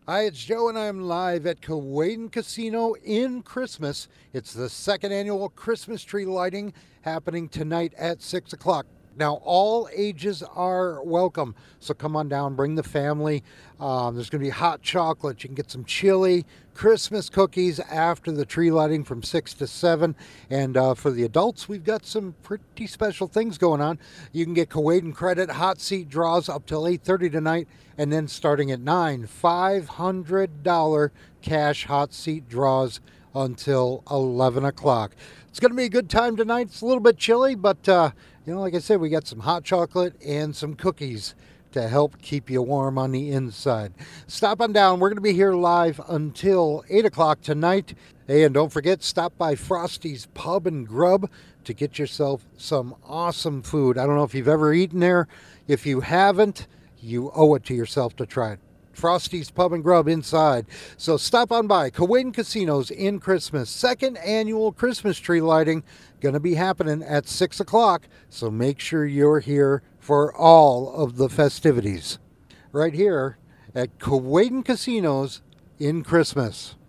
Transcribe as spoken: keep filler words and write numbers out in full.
Hi, it's Joe, and I'm live at Kuwaitan Casino in Christmas. It's the second annual Christmas tree lighting happening tonight at six o'clock. Now, all ages are welcome, so come on down, bring the family. Um, there's going to be hot chocolate. You can get some chili, Christmas cookies after the tree lighting from six to seven. And uh, for the adults, we've got some pretty special things going on. You can get Kuwaitan credit, hot seat draws up till eight thirty tonight, and then starting at nine, five hundred dollars cash hot seat draws until eleven o'clock. It's going to be a good time tonight. It's a little bit chilly, but uh, you know, like I said, we got some hot chocolate and some cookies to help keep you warm on the inside. Stop on down. We're going to be here live until eight o'clock tonight. Hey, and don't forget, stop by Frosty's Pub and Grub to get yourself some awesome food. I don't know if you've ever eaten there. If you haven't, you owe it to yourself to try it. Frosty's Pub and Grub inside. So stop on by Kuwaitan Casinos in Christmas. Second annual Christmas tree lighting going to be happening at six o'clock. So make sure you're here for all of the festivities right here at Kuwaitan Casinos in Christmas.